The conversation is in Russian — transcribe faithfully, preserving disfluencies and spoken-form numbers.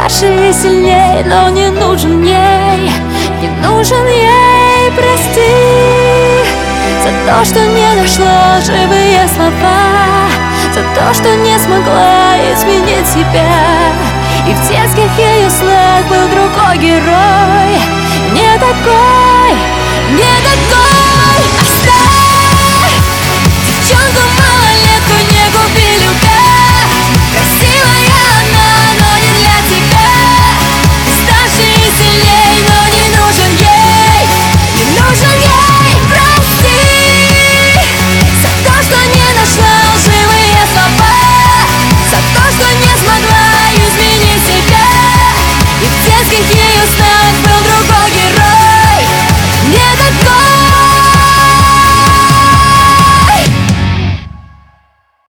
старше и сильней, но не нужен ей, не нужен ей. Прости за то, что не нашло живые слова, за то, что не смогла изменить себя. И в детских ее снах был другой герой,